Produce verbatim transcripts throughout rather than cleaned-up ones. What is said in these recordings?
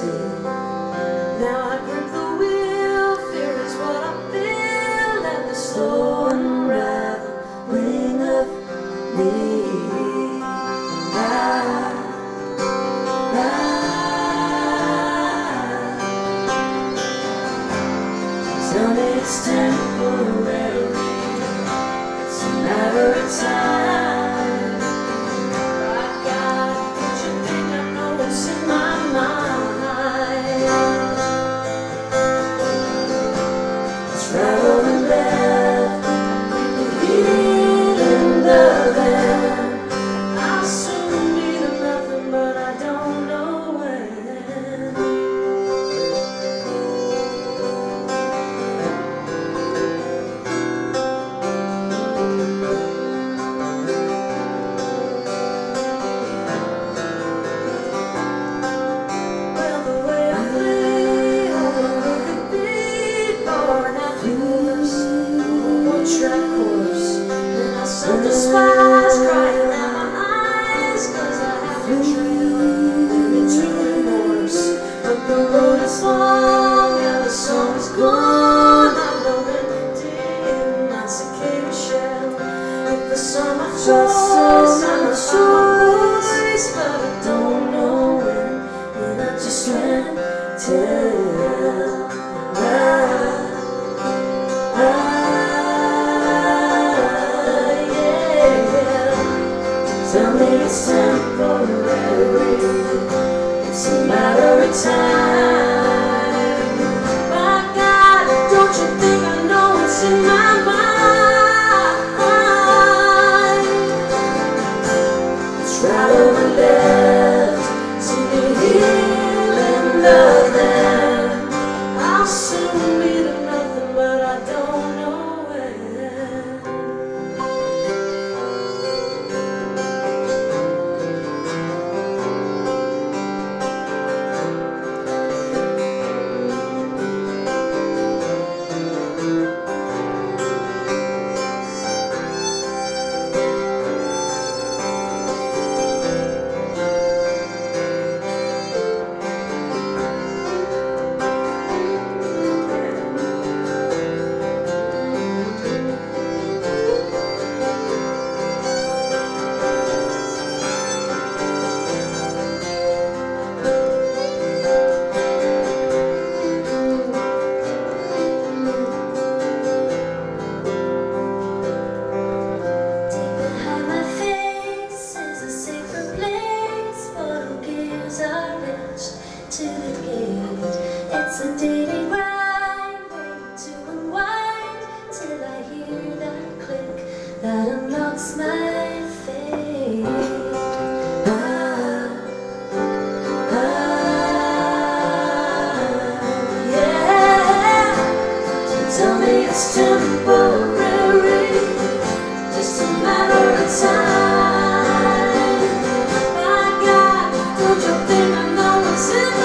see. Now I grip the wheel, fear is what I feel, and the slow unraveling of me. And I, I tell me it's temporary, it's a matter of time. Tell me it's temporary, it's a matter of time. My God, don't you think I know what's in my mind? It's right over left, to be here in the land. I'll soon be to nothing, but I don't know when. To the gate, it's a daily grind, waiting to unwind till I hear that click that unlocks my fate. Ah, ah, yeah. So tell me it's temporary, just a matter of time. My God, don't you think I know what's in my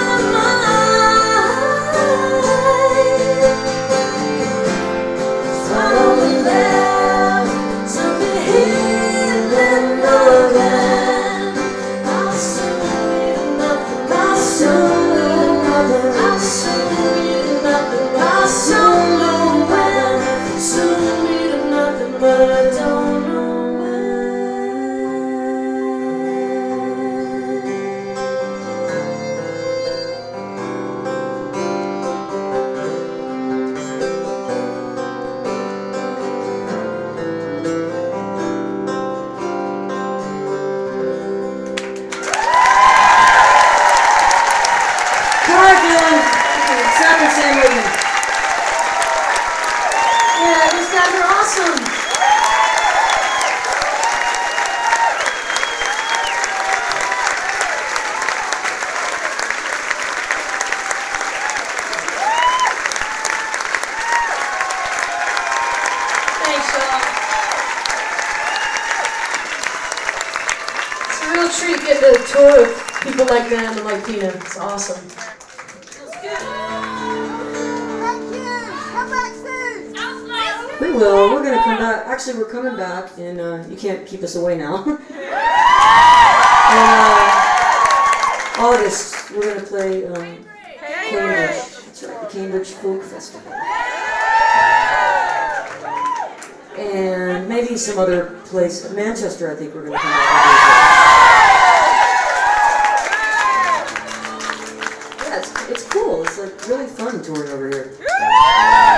Yeah, these guys are awesome. Thanks, y'all. It's a real treat getting to tour with people like them and like Tina. It's awesome. We will. We're going to come back. Actually, we're coming back, and uh, you can't keep us away now. in, uh, August. we're going to play um, Cambridge. That's right, the Cambridge Folk Festival. And maybe some other place. Manchester, I think we're going to come out and do. Yeah, it's, it's cool. It's like really fun touring over here.